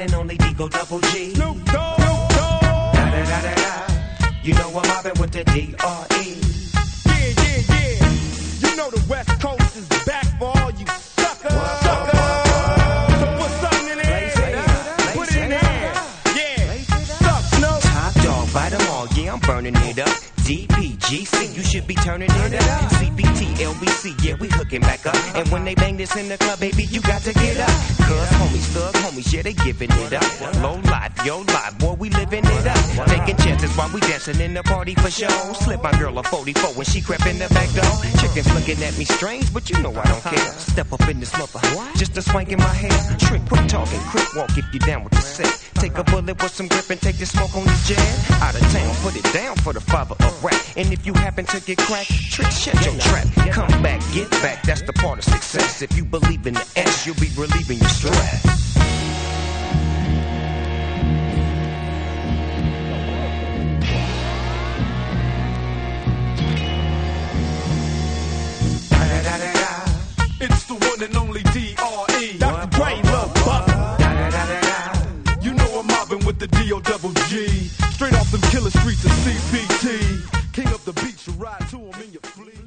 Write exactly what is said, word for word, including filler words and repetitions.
and only D-O double G. Snoop Dogg. Da da da da da. You know I'm mobbing with the D R E. Yeah, yeah, yeah. You know the West Coast is back for all you suckers. Suckers. So put something in the air. Put it in the air. Yeah. Suck, Snoop. Top dog, bite them all. Yeah, I'm burning it up. D P G C, you should be turning it up. C B T, L B C, yeah, we hooking back up. And when they bang this in the club, baby, you got to get up. Cuz homies, thug homies, yeah, they giving it up. Low life, yo life, boy, we living it up. Taking chances while we dancing in the party for show. Slip my girl a forty-four when she crept in the back door. Chickens looking at me strange, but you know I don't care. Step up in this mother, just a swank in my hair. Trick, quit talking, quick walk if you down with the set. Take a bullet with some grip and take the smoke on this jazz. Out of town, put it down for the father of rap. And if you happen to get cracked, trick, shut your trap. Come back, get back, that's the part of success. If you believe in the S, you'll be relieving your stress. It's the one and only D R E. Doctor Dre, Lil Buck. You know I'm mobbing with the D O double G. Straight off them killer streets of C P T. King of the beach, you ride to him in your fleet.